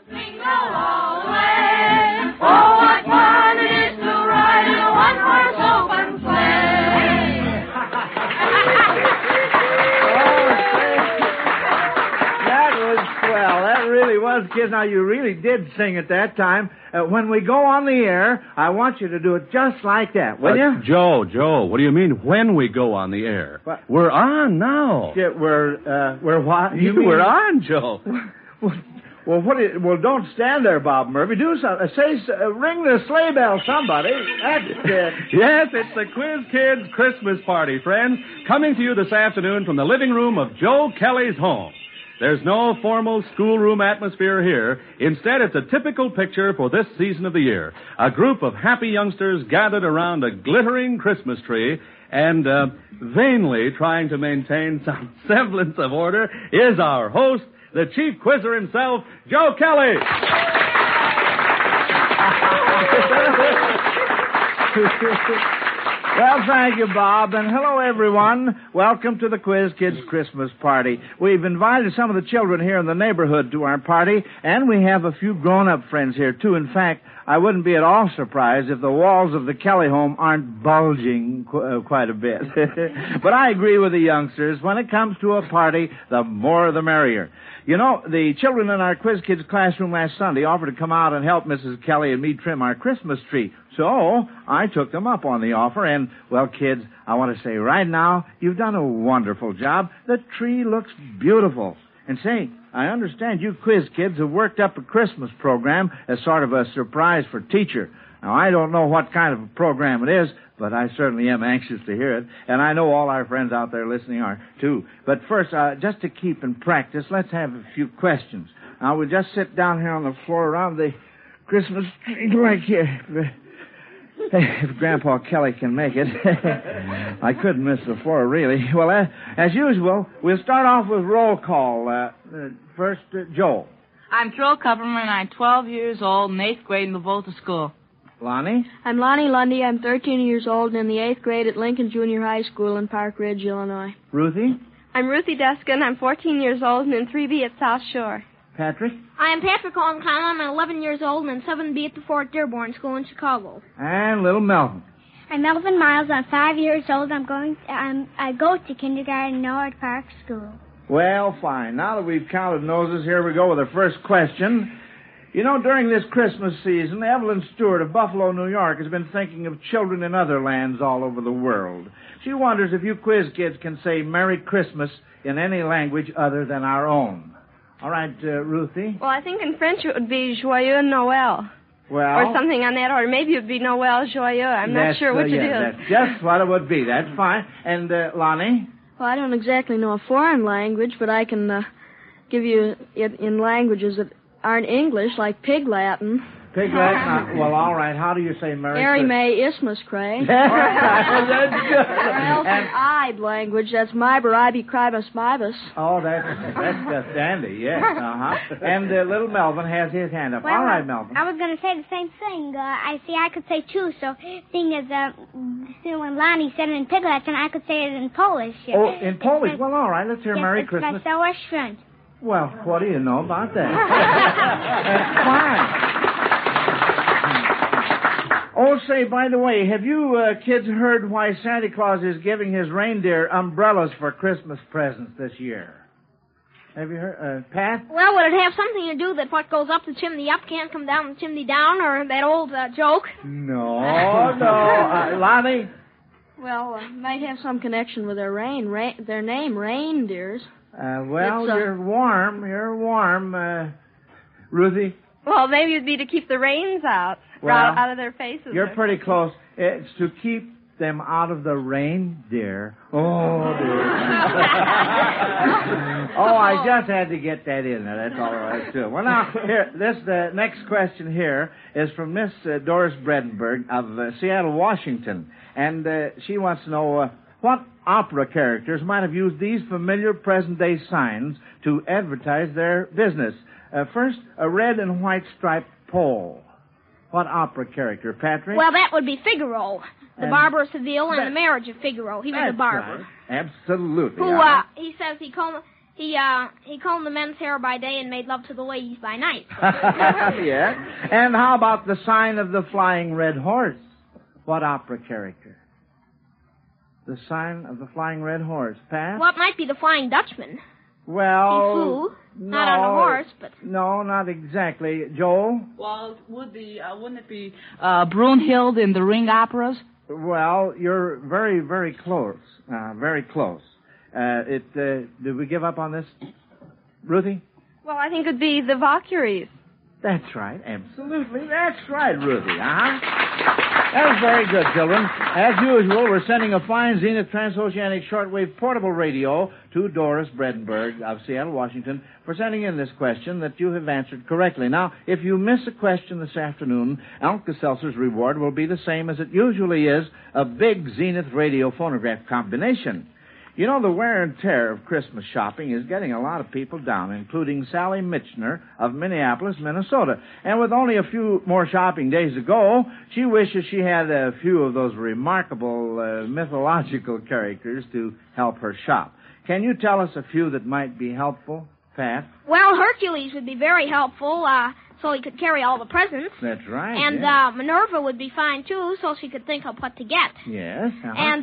Jingle all the way. Oh, what fun it is to ride in a one-horse open sleigh. That was swell. That really was, kids. Now, you really did sing at that time. When we go on the air, I want you to do it just like that, will you? Joe, what do you mean when we go on the air? What? We're on now. Yeah, we're what? We're on, Joe. Well, don't stand there, Bob Murphy. Do something. Ring the sleigh bell, somebody. That's it. Yes, it's the Quiz Kids Christmas party, friends, coming to you this afternoon from the living room of Joe Kelly's home. There's no formal schoolroom atmosphere here. Instead, it's a typical picture for this season of the year. A group of happy youngsters gathered around a glittering Christmas tree and vainly trying to maintain some semblance of order is our host, the chief quizzer himself, Joe Kelly. Well, thank you, Bob, and hello, everyone. Welcome to the Quiz Kids Christmas party. We've invited some of the children here in the neighborhood to our party, and we have a few grown-up friends here, too. In fact, I wouldn't be at all surprised if the walls of the Kelly home aren't bulging quite a bit. But I agree with the youngsters. When it comes to a party, the more the merrier. You know, the children in our Quiz Kids classroom last Sunday offered to come out and help Mrs. Kelly and me trim our Christmas tree. So I took them up on the offer, and, well, kids, I want to say right now, you've done a wonderful job. The tree looks beautiful. And say, I understand you quiz kids have worked up a Christmas program as sort of a surprise for teacher. Now, I don't know what kind of a program it is, but I certainly am anxious to hear it. And I know all our friends out there listening are, too. But first, just to keep in practice, let's have a few questions. Now, we'll just sit down here on the floor around the Christmas tree like here. If Grandpa Kelly can make it. I couldn't miss the floor, really. Well, as usual, we'll start off with roll call. First, Joel. I'm Joel Kupperman, and I'm 12 years old in 8th grade in the Volta School. Lonnie? I'm Lonnie Lundy. I'm 13 years old and in the 8th grade at Lincoln Junior High School in Park Ridge, Illinois. Ruthie? I'm Ruthie Deskin. I'm 14 years old and in 3B at South Shore. Patrick? I am Patrick Holmcom. I'm 11 years old and in 7B at the Fort Dearborn School in Chicago. And little Melvin. I'm Melvin Miles. I'm 5 years old. I go to kindergarten in Norwood Park School. Well, fine. Now that we've counted noses, here we go with the first question. You know, during this Christmas season, Evelyn Stewart of Buffalo, New York, has been thinking of children in other lands all over the world. She wonders if you quiz kids can say Merry Christmas in any language other than our own. All right, Ruthie? Well, I think in French it would be Joyeux Noël. Well... Or something on that order. Maybe it would be Noël Joyeux. I'm not sure which it is. That's just what it would be. That's fine. And, Lonnie? Well, I don't exactly know a foreign language, but I can give you it in languages that aren't English, like Pig Latin. Pig Latin? Well, all right. How do you say Merry Mary Christmas? May Isthmus Cray. That's good. Or else an Ibe language. That's Mibur, Ibe, Cribus, Mibus. Oh, that's just dandy, yes. Uh-huh. And little Melvin has his hand up. Well, all right, Melvin. I was going to say the same thing. I could say too, so seeing as when Lonnie said it in Pig Latin, I could say it in Polish. Oh, in Polish? Well, all right. Let's hear Merry Christmas. Wesołe Świąt. Well, what do you know about that? That's fine. Oh, say, by the way, have you kids heard why Santa Claus is giving his reindeer umbrellas for Christmas presents this year? Have you heard, Pat? Well, would it have something to do that what goes up the chimney up can't come down the chimney down, or that old joke? No. Lonnie? Well, might have some connection with their their name, reindeers. Well, you're warm. Ruthie? Well, maybe it would be to keep the rains out of their faces. You're pretty close. It's to keep them out of the reindeer. Oh, dear. I just had to get that in there. That's all there is to it. Well, now, here, the next question here is from Miss Doris Bredenberg of Seattle, Washington. And she wants to know what opera characters might have used these familiar present-day signs to advertise their business. First, a red and white striped pole. What opera character, Patrick? Well, that would be Figaro. The Barber of Seville and the Marriage of Figaro. He was a barber. Right. Absolutely. Who, he says he He combed the men's hair by day and made love to the ladies by night. Yeah. And how about the sign of the flying red horse? What opera character? The sign of the flying red horse. Pat? Well, it might be the Flying Dutchman. Well, He flew, no, not on a horse, but... No, not exactly. Joel? Well, wouldn't it be Brunhild in the Ring operas? Well, you're very, very close. Very close. Did we give up on this? Ruthie? Well, I think it'd be the Valkyries. That's right. Absolutely. That's right, Ruthie. That was very good, children. As usual, we're sending a fine Zenith Transoceanic Shortwave portable radio to Doris Bredenberg of Seattle, Washington, for sending in this question that you have answered correctly. Now, if you miss a question this afternoon, Alka-Seltzer's reward will be the same as it usually is, a big Zenith radio phonograph combination. You know, the wear and tear of Christmas shopping is getting a lot of people down, including Sally Mitchner of Minneapolis, Minnesota. And with only a few more shopping days to go, she wishes she had a few of those remarkable mythological characters to help her shop. Can you tell us a few that might be helpful, Pat? Well, Hercules would be very helpful, so he could carry all the presents. That's right. And yeah. Minerva would be fine, too, so she could think of what to get. Yes. And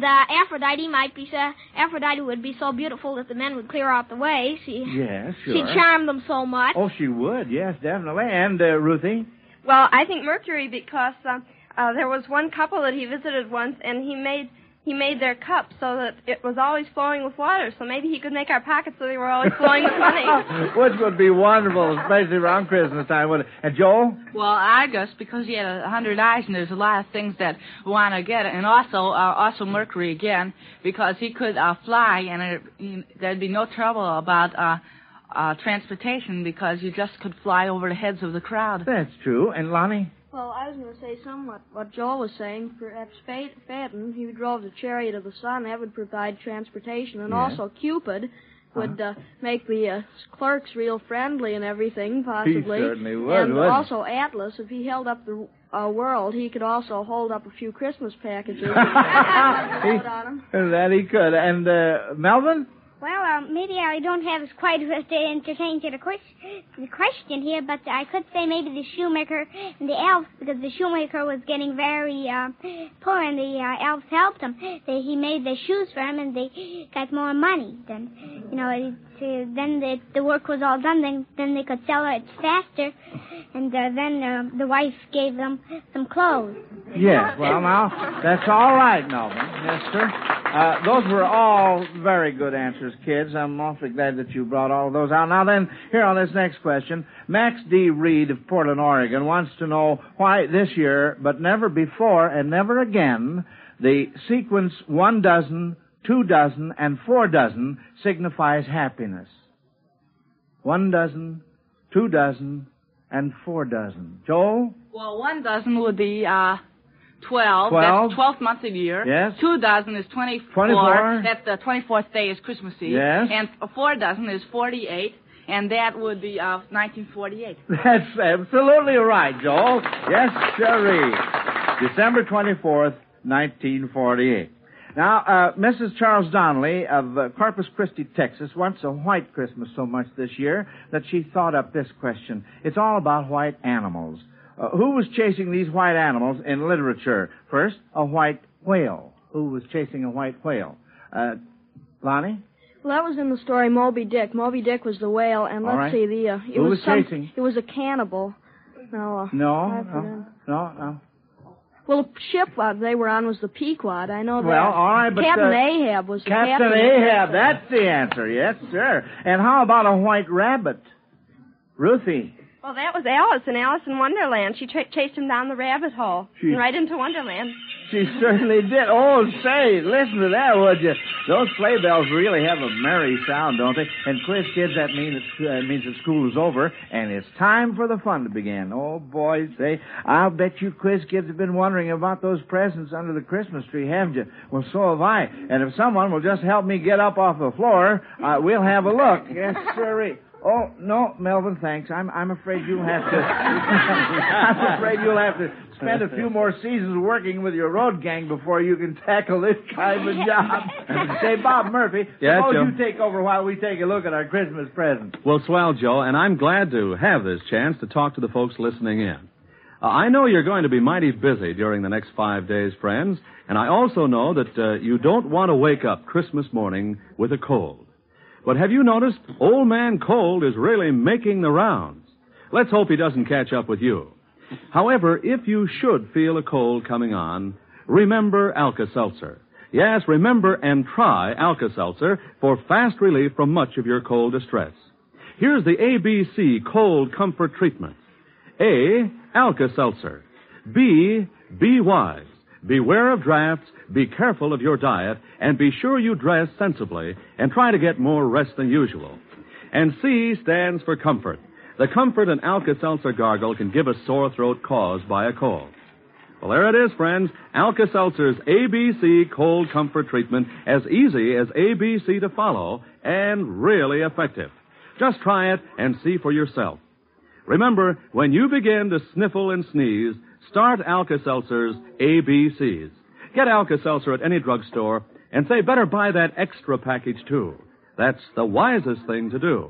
Aphrodite would be so beautiful that the men would clear out the way. Yes, sure. She'd charm them so much. Oh, she would, yes, definitely. And, Ruthie? Well, I think Mercury, because there was one couple that he visited once, and he made their cups so that it was always flowing with water. So maybe he could make our pockets so they were always flowing with money. Which would be wonderful, especially around Christmas time, wouldn't it? And Joel? Well, Argus, because he had 100 eyes, and there's a lot of things that we want to get. And also Mercury again, because he could fly, and there'd be no trouble about transportation, because you just could fly over the heads of the crowd. That's true. And Lonnie? Well, I was going to say somewhat what Joel was saying. Perhaps Phaeton, he drove the chariot of the sun. That would provide transportation. And also Cupid would make the clerks real friendly and everything, possibly. He certainly would. And also Atlas, if he held up the world, he could also hold up a few Christmas packages. That he could. And Melvin? Well, maybe I don't have quite as entertaining to the question here, but I could say maybe the shoemaker and the elves, because the shoemaker was getting very poor, and the elves helped him. He made the shoes for him, and they got more money. Then, then the work was all done. Then they could sell it faster, and then the wife gave them some clothes. Yes, well, now, that's all right, Melvin. Yes, sir. Those were all very good answers, kids. I'm awfully glad that you brought all of those out. Now then, here on this next question, Max D. Reed of Portland, Oregon, wants to know why this year, but never before and never again, the sequence 1 dozen, 2 dozen, and 4 dozen signifies happiness. 1 dozen, 2 dozen, and 4 dozen. Joel? Well, 1 dozen would be 12. 12. That's 12th month of the year. Yes. 2 dozen is 24. 24. That's the 24th day is Christmas Eve. Yes. And 4 dozen is 48. And that would be 1948. That's absolutely right, Joel. Yes, sirree. December 24th, 1948. Now, Mrs. Charles Donnelly of Corpus Christi, Texas, wants a white Christmas so much this year that she thought up this question. It's all about white animals. Who was chasing these white animals in literature? First, a white whale. Who was chasing a white whale? Lonnie? Well, that was in the story Moby Dick. Moby Dick was the whale, and let's see, Who was chasing? It was a cannibal. No. Well, the ship they were on was the Pequod. I know that. Well, all right, but Captain Ahab was the Captain Ahab. That's the answer. Yes, sir. And how about a white rabbit? Ruthie. Well, that was Alice in Alice in Wonderland. She chased him down the rabbit hole and right into Wonderland. She certainly did. Oh, say, listen to that, would you? Those sleigh bells really have a merry sound, don't they? And quiz kids, that means that school is over, and it's time for the fun to begin. Oh, boys, say, I'll bet you quiz kids have been wondering about those presents under the Christmas tree, haven't you? Well, so have I. And if someone will just help me get up off the floor, we'll have a look. Yes, sirree. Oh, no, Melvin, thanks. I'm afraid you'll have to... I'm afraid you'll have to spend a few more seasons working with your road gang before you can tackle this kind of job. Say, Bob Murphy, Yeah, suppose Joe. you take over while we take a look at our Christmas presents. Well, swell, Joe, and I'm glad to have this chance to talk to the folks listening in. I know you're going to be mighty busy during the next 5 days, friends, and I also know that you don't want to wake up Christmas morning with a cold. But have you noticed Old Man Cold is really making the rounds? Let's hope he doesn't catch up with you. However, if you should feel a cold coming on, remember Alka-Seltzer. Yes, remember and try Alka-Seltzer for fast relief from much of your cold distress. Here's the ABC Cold Comfort Treatment. A, Alka-Seltzer. B, be wise. Beware of drafts, be careful of your diet, and be sure you dress sensibly and try to get more rest than usual. And C stands for comfort. The comfort an Alka-Seltzer gargle can give a sore throat caused by a cold. Well, there it is, friends. Alka-Seltzer's ABC Cold Comfort Treatment, as easy as ABC to follow and really effective. Just try it and see for yourself. Remember, when you begin to sniffle and sneeze, start Alka-Seltzer's ABCs. Get Alka-Seltzer at any drugstore and say, better buy that extra package, too. That's the wisest thing to do.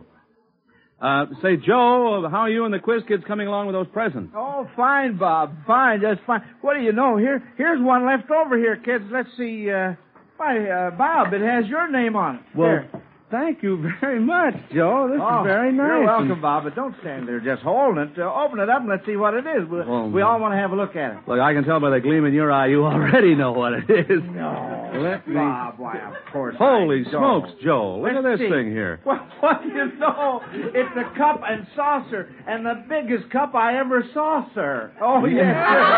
Say, Joe, how are you and the Quiz Kids coming along with those presents? Oh, fine, Bob. Fine, just fine. What do you know? Here's one left over here, kids. Let's see. Bob, it has your name on it. Well, Here. thank you very much, Joe. This is very nice. You're welcome, Bob, but don't stand there just holding it. Open it up and let's see what it is. We all want to have a look at it. Look, I can tell by the gleam in your eye you already know what it is. No. Let me... Bob, why, of course Holy I smokes, don't. Joe. Look at Let's this see. thing here. Well, what do you know? It's a cup and saucer, and the biggest cup I ever saw, sir. Oh, yes,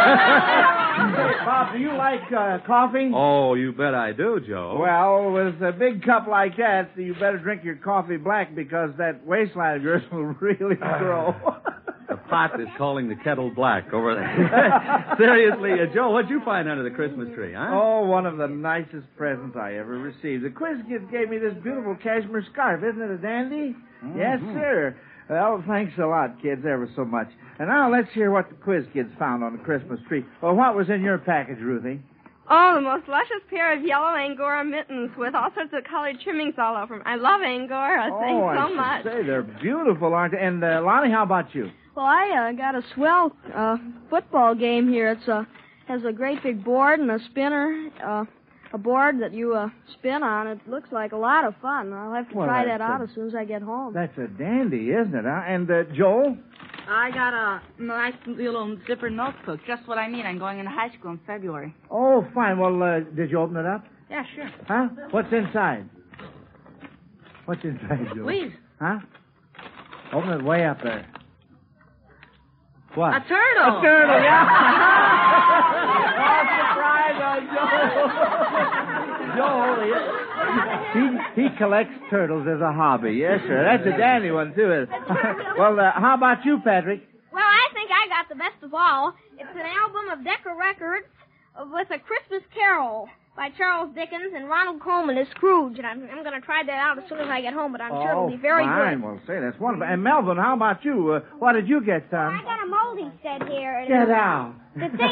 sir. Say, Bob, do you like coffee? Oh, you bet I do, Joe. Well, with a big cup like that, you better drink your coffee black because that waistline of yours will really grow. The pot is calling the kettle black over there. Seriously, Joe, what'd you find under the Christmas tree, huh? Oh, one of the nicest presents I ever received. The Quiz Kids gave me this beautiful cashmere scarf. Isn't it a dandy? Mm-hmm. Yes, sir. Well, thanks a lot, kids, ever so much. And now let's hear what the Quiz Kids found on the Christmas tree. Well, what was in your package, Ruthie? Oh, the most luscious pair of yellow Angora mittens with all sorts of colored trimmings all over them. I love Angora. Thanks so much. Say, they're beautiful, aren't they? And, Lonnie, how about you? Well, I got a swell football game here. It's has a great big board and a spinner, a board that you spin on. It looks like a lot of fun. I'll have to try that out as soon as I get home. That's a dandy, isn't it? Huh? And, Joel? I got a nice little zipper notebook, just what I need. I'm going into high school in February. Oh, fine. Well, did you open it up? Yeah, sure. Huh? What's inside? What's inside, Joel? Please. Huh? Open it way up there. What? A turtle. A turtle, yeah. Oh, surprise on Joel. Joel, he collects turtles as a hobby. Yes, sir. That's a dandy one, too. Well, how about you, Patrick? Well, I think I got the best of all. It's an album of Decca Records with A Christmas Carol by Charles Dickens and Ronald Colman as Scrooge. And I'm going to try that out as soon as I get home, but I'm sure it'll be very fine. good. Well, say, that's wonderful. And Melvin, how about you? What did you get, son? I got a molding set here. Get out. The thing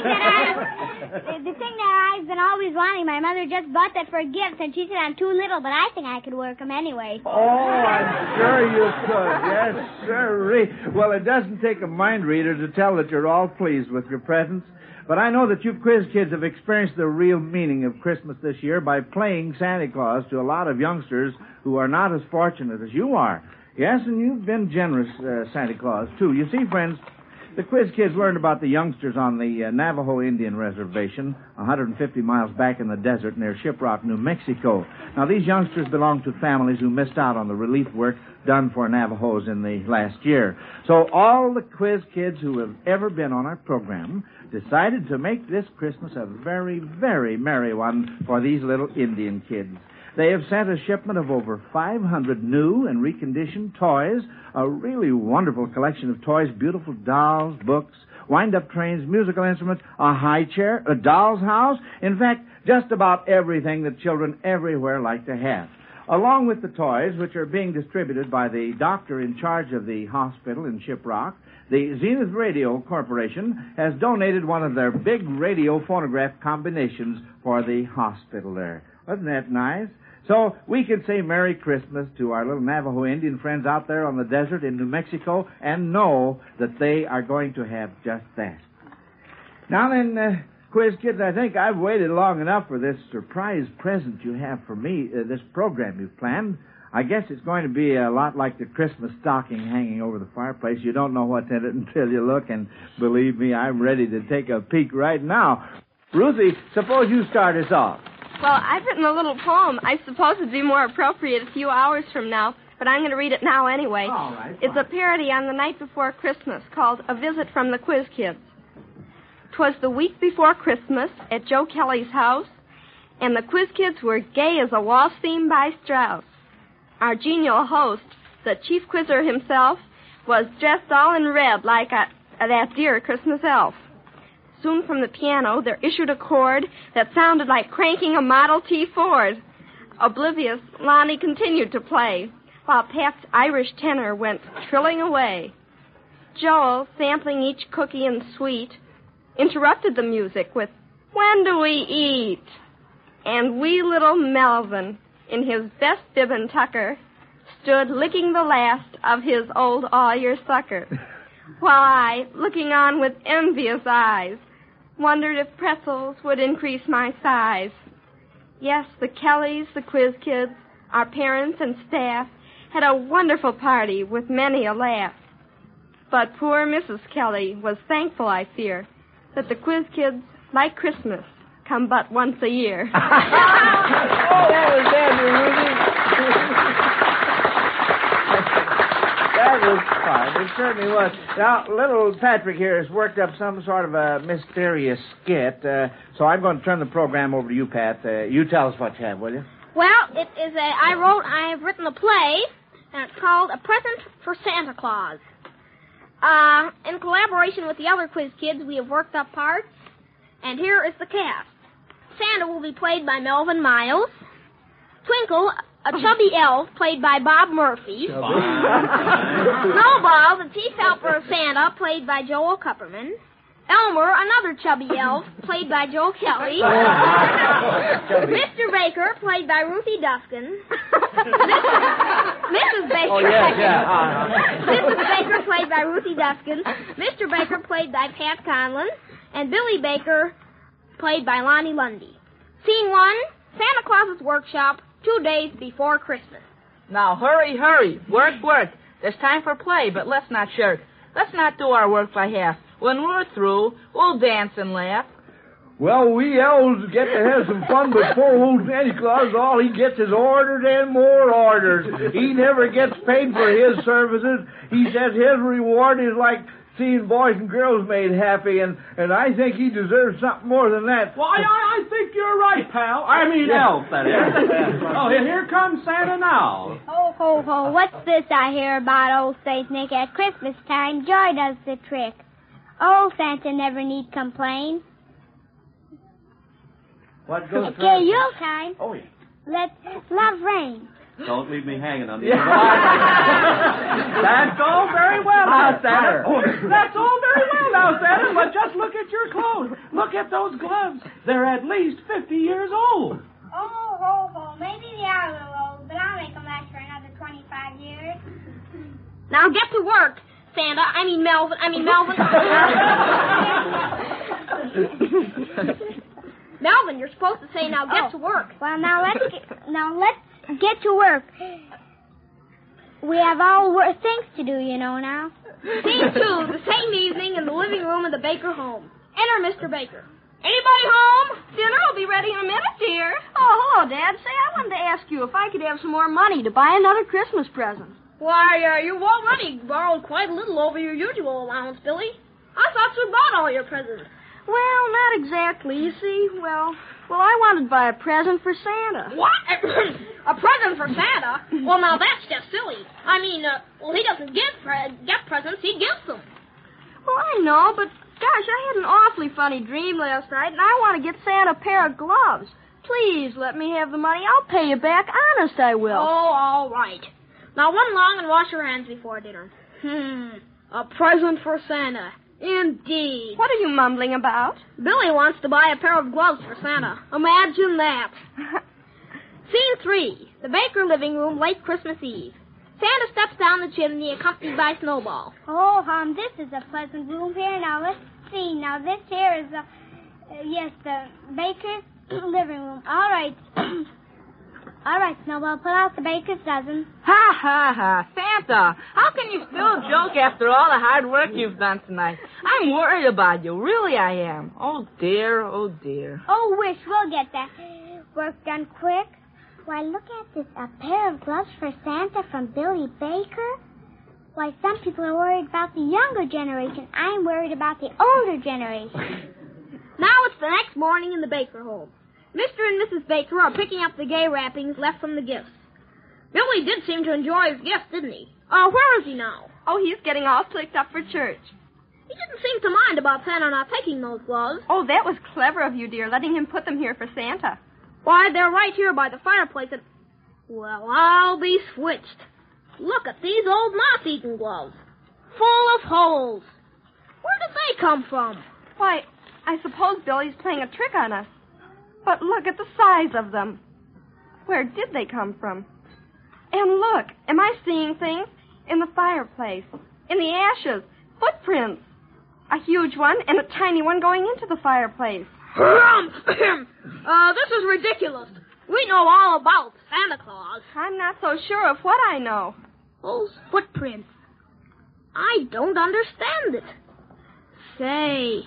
that I've been always wanting, my mother just bought that for a gift, and she said I'm too little, but I think I could work them anyway. Oh, I'm sure you could. Yes, sir. Well, it doesn't take a mind reader to tell that you're all pleased with your presents. But I know that you Quiz Kids have experienced the real meaning of Christmas this year by playing Santa Claus to a lot of youngsters who are not as fortunate as you are. Yes, and you've been generous, Santa Claus, too. You see, friends, the Quiz Kids learned about the youngsters on the Navajo Indian Reservation, 150 miles back in the desert near Shiprock, New Mexico. Now, these youngsters belong to families who missed out on the relief work done for Navajos in the last year. So all the Quiz Kids who have ever been on our program decided to make this Christmas a very, very merry one for these little Indian kids. They have sent a shipment of over 500 new and reconditioned toys, a really wonderful collection of toys, beautiful dolls, books, wind-up trains, musical instruments, a high chair, a doll's house. In fact, just about everything that children everywhere like to have. Along with the toys, which are being distributed by the doctor in charge of the hospital in Shiprock, the Zenith Radio Corporation has donated one of their big radio phonograph combinations for the hospital there. Wasn't that nice? So we can say Merry Christmas to our little Navajo Indian friends out there on the desert in New Mexico and know that they are going to have just that. Now then, Quiz Kids, I think I've waited long enough for this surprise present you have for me, this program you've planned. I guess it's going to be a lot like the Christmas stocking hanging over the fireplace. You don't know what's in it until you look, and believe me, I'm ready to take a peek right now. Ruthie, suppose you start us off. Well, I've written a little poem. I suppose it'd be more appropriate a few hours from now, but I'm going to read it now anyway. All right, it's a parody on the night before Christmas called A Visit from the Quiz Kids. 'Twas the week before Christmas at Joe Kelly's house, and the Quiz Kids were gay as a waltz theme by Strauss. Our genial host, the chief quizzer himself, was dressed all in red like that dear Christmas elf. Soon from the piano there issued a chord that sounded like cranking a Model T Ford. Oblivious, Lonnie continued to play, while Pat's Irish tenor went trilling away. Joel, sampling each cookie and sweet, interrupted the music with, "When do we eat?" And wee little Melvin, in his best bib and tucker, stood licking the last of his old all-year sucker, while I, looking on with envious eyes, wondered if pretzels would increase my size. Yes, the Kellys, the Quiz Kids, our parents and staff had a wonderful party with many a laugh. But poor Mrs. Kelly was thankful, I fear, that the Quiz Kids, like Christmas, come but once a year. Oh, that was dandy, Ruthie. That was fun. It certainly was. Now, little Patrick here has worked up some sort of a mysterious skit, so I'm going to turn the program over to you, Pat. You tell us what you have, will you? Well, I've written a play, and it's called A Present for Santa Claus. In collaboration with the other Quiz Kids, we have worked up parts, and here is the cast. Santa will be played by Melvin Miles. Twinkle, a chubby elf, played by Bob Murphy. Snowball, the chief helper of Santa, played by Joel Kupperman. Elmer, another chubby elf, played by Joe Kelly. Mr. Baker, played by Ruthie Duskin. Mrs. Baker. Oh, yeah. Mrs. Baker, played by Ruthie Duskin. Mr. Baker, played by Pat Conlon. And Billy Baker, played by Lonnie Lundy. Scene 1, Santa Claus's workshop, 2 days before Christmas. Now, hurry, hurry. Work, work. There's time for play, but let's not shirk. Let's not do our work by half. When we're through, we'll dance and laugh. Well, we elves get to have some fun, but poor old Santa Claus, all he gets is orders and more orders. He never gets paid for his services. He says his reward is like seeing boys and girls made happy, and I think he deserves something more than that. Well, I think you're right, pal. I mean, elf, that is. Oh, here comes Santa now. Ho, ho, ho, what's this I hear about old Saint Nick at Christmas time? Joy does the trick. Old Santa never need complain. What goes Okay, Yuletime. Oh, yeah. Let love reign. Don't leave me hanging on the end. That's all very well now, Santa. That's all very well now, Santa, but just look at your clothes. Look at those gloves. They're at least 50 years old. Oh, ho, ho, maybe they are a little old, but I'll make them last for another 25 years. Now get to work, Santa. Melvin. Melvin, you're supposed to say, now get to work. Well, now let's get to work. We have all things to do, you know, now. Scene 2, the same evening in the living room of the Baker home. Enter Mr. Baker. Anybody home? Dinner will be ready in a minute, dear. Oh, hello, Dad. Say, I wanted to ask you if I could have some more money to buy another Christmas present. Why, you've already borrowed quite a little over your usual allowance, Billy. I thought you bought all your presents. Well, not exactly. You see, well, I wanted to buy a present for Santa. What? A present for Santa? Well, now that's just silly. He doesn't get presents, he gives them. Well, I know, but gosh, I had an awfully funny dream last night, and I want to get Santa a pair of gloves. Please let me have the money. I'll pay you back. Honest, I will. Oh, all right. Now run along and wash your hands before dinner. A present for Santa. Indeed. What are you mumbling about? Billy wants to buy a pair of gloves for Santa. Imagine that. Scene 3. The Baker living room, late Christmas Eve. Santa steps down the chimney accompanied by Snowball. Oh, this is a pleasant room here. Now, let's see. Now, this here is the Baker's living room. All right. All right, Snowball, pull out the Baker's dozen. Ha, ha, ha. Santa, how can you still joke after all the hard work you've done tonight? I'm worried about you. Really, I am. Oh, dear, oh, dear. Oh, Wish, we'll get that work done quick. Why, look at this. A pair of gloves for Santa from Billy Baker? Why, some people are worried about the younger generation. I'm worried about the older generation. Now it's the next morning in the Baker home. Mr. and Mrs. Baker are picking up the gay wrappings left from the gifts. Billy did seem to enjoy his gifts, didn't he? Where is he now? Oh, he's getting all slicked up for church. He didn't seem to mind about Santa not taking those gloves. Oh, that was clever of you, dear, letting him put them here for Santa. Why, they're right here by the fireplace and... Well, I'll be switched. Look at these old moth-eaten gloves. Full of holes. Where did they come from? Why, I suppose Billy's playing a trick on us. But look at the size of them. Where did they come from? And look, am I seeing things? In the fireplace. In the ashes. Footprints. A huge one and a tiny one going into the fireplace. This is ridiculous. We know all about Santa Claus. I'm not so sure of what I know. Those footprints. I don't understand it. Say,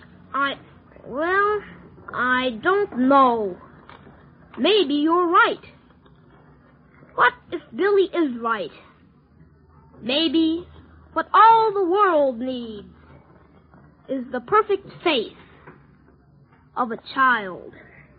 I don't know. Maybe you're right. What if Billy is right? Maybe what all the world needs is the perfect faith of a child.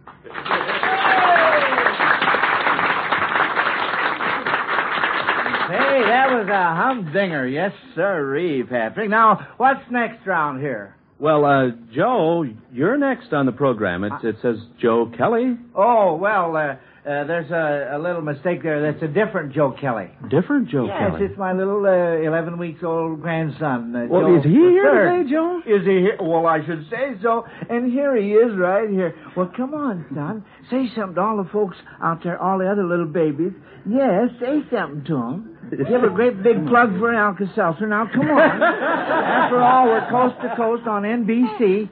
Hey, that was a humdinger. Yes, sirree, Patrick. Now, what's next round here? Well, Joe, you're next on the program. It says Joe Kelly. Oh, well, there's a little mistake there. That's a different Joe Kelly. Different Joe Yes, Kelly? it's my little 11 weeks old grandson. Well, Joe is he here III. today, Joe? Is he here? Well, I should say so. And here he is right here. Well, come on, son. Say something to all the folks out there, all the other little babies. Yes, say something to them. Give a great big plug for Alka-Seltzer. Now, come on. After all, we're coast to coast on NBC.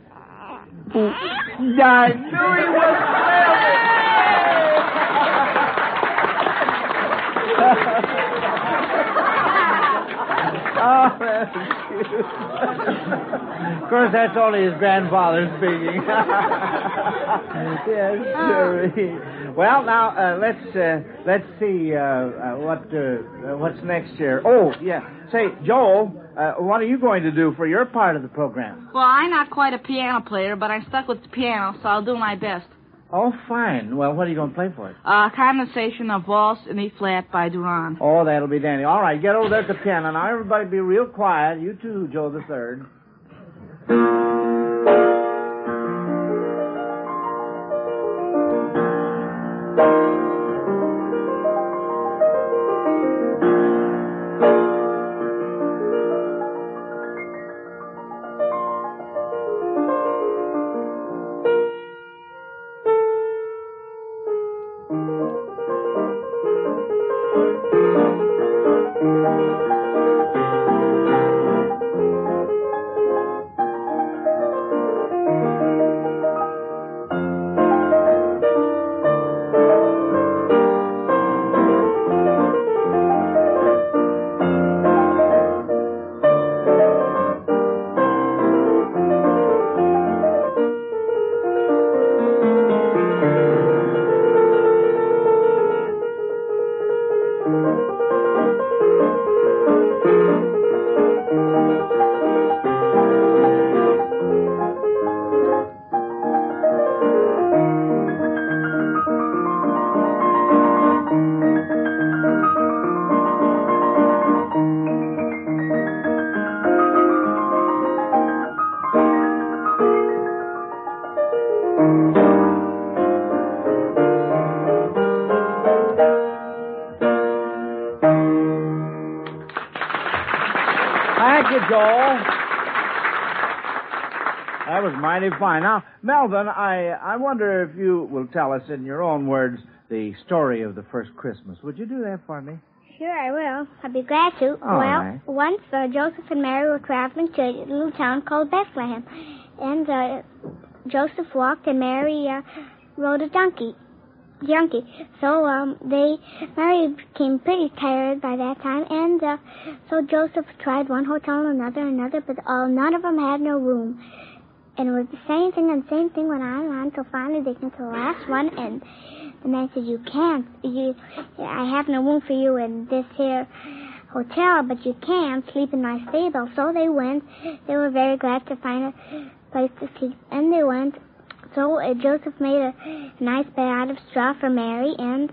I knew he was Oh, that's cute. Of course, that's only his grandfather speaking. Yes, sure. Well, now let's see what's next here. Oh, yeah. Say, Joel, what are you going to do for your part of the program? Well, I'm not quite a piano player, but I'm stuck with the piano, so I'll do my best. Oh, fine. Well, what are you going to play for it? Condensation of Waltz in E-flat by Duran. Oh, that'll be dandy. All right, get over there at the piano. Now, everybody be real quiet. You too, Joe the Third. Thank you, Joel. That was mighty fine. Now, Melvin, I wonder if you will tell us in your own words the story of the first Christmas. Would you do that for me? Sure, I will. I'll be glad to. All right. Once Joseph and Mary were traveling to a little town called Bethlehem. And Joseph walked and Mary rode a donkey. So Mary became pretty tired by that time, and so Joseph tried one hotel and another, but none of them had no room. And it was the same thing went on until finally they came to the last one, and the man said, I have no room for you in this here hotel, but you can sleep in my stable. So they went. They were very glad to find a place to sleep, and they went. So Joseph made a nice bed out of straw for Mary, and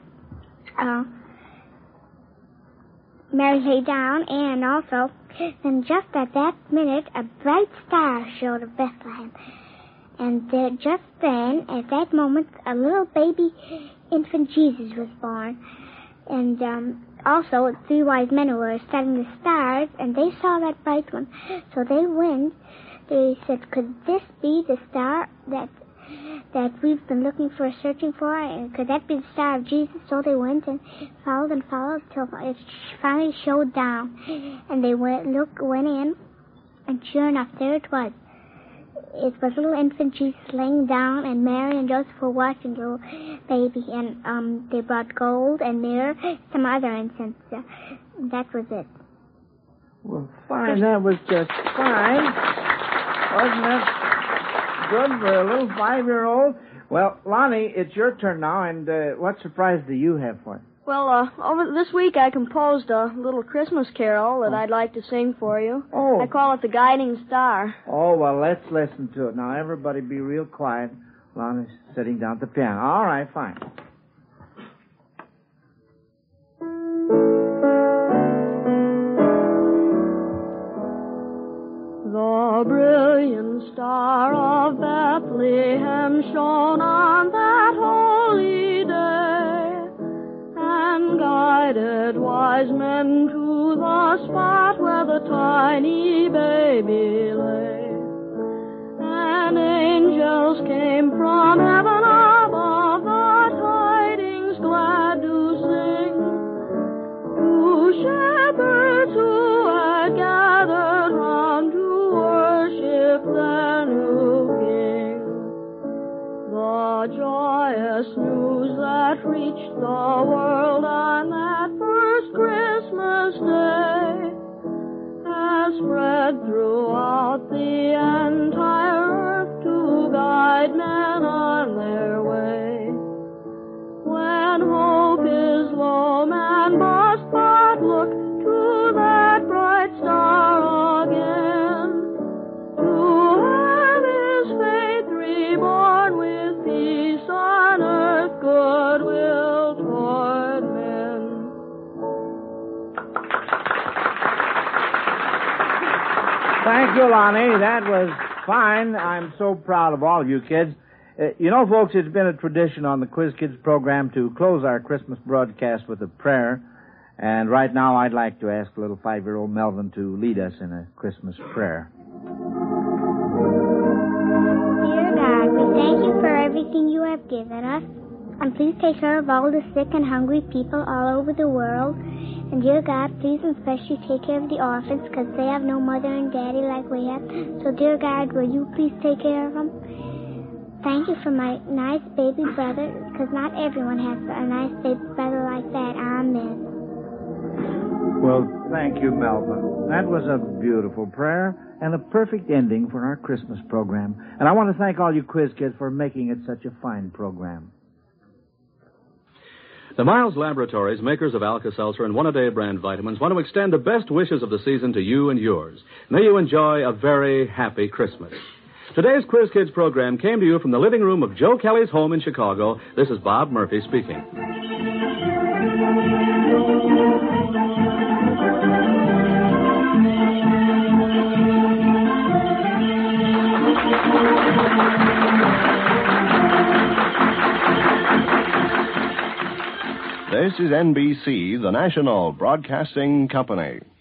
Mary lay down, and also, then just at that minute, a bright star showed of Bethlehem. And just then, at that moment, a little baby infant Jesus was born. And also, 3 wise men were studying the stars, and they saw that bright one. So they went. They said, could this be the star that we've been looking for, searching for? And could that be the star of Jesus? So they went and followed till it finally showed down. And they went in, and sure enough, there it was. It was little infant Jesus laying down, and Mary and Joseph were watching the little baby. And they brought gold and myrrh, some other incense. That was it. Well, fine. That was just fine. Wasn't that good for a little 5-year-old? Well, Lonnie, it's your turn now, and what surprise do you have for us? Well, over this week I composed a little Christmas carol that I'd like to sing for you. Oh. I call it The Guiding Star. Oh, well, let's listen to it. Now, everybody be real quiet. Lonnie's sitting down at the piano. All right, fine. The brilliant star of Bethlehem shone on that holy day, and guided wise men to the spot where the tiny baby lay. And angels came from heaven above, the tidings glad to sing, to shepherds who had gathered round to worship their new King. The joyous news that reached the world on that first Christmas day has spread throughout the entire earth to guide men on their way. When hope is low, man must but look to that bright star again, to have his faith reborn with peace on earth, goodwill toward men. Thank you, Lonnie. That was fine. I'm so proud of all of you kids. You know, folks, it's been a tradition on the Quiz Kids program to close our Christmas broadcast with a prayer. And right now, I'd like to ask little 5-year-old Melvin to lead us in a Christmas prayer. Dear God, we thank you for everything you have given us. And please take care of all the sick and hungry people all over the world. And dear God, please especially take care of the orphans, because they have no mother and daddy like we have. So dear God, will you please take care of them? Thank you for my nice baby brother, because not everyone has a nice baby brother like that. Amen. Well, thank you, Melvin. That was a beautiful prayer and a perfect ending for our Christmas program. And I want to thank all you quiz kids for making it such a fine program. The Miles Laboratories, makers of Alka-Seltzer and One-A-Day brand vitamins, want to extend the best wishes of the season to you and yours. May you enjoy a very happy Christmas. Today's Quiz Kids program came to you from the living room of Joe Kelly's home in Chicago. This is Bob Murphy speaking. This is NBC, the national broadcasting company.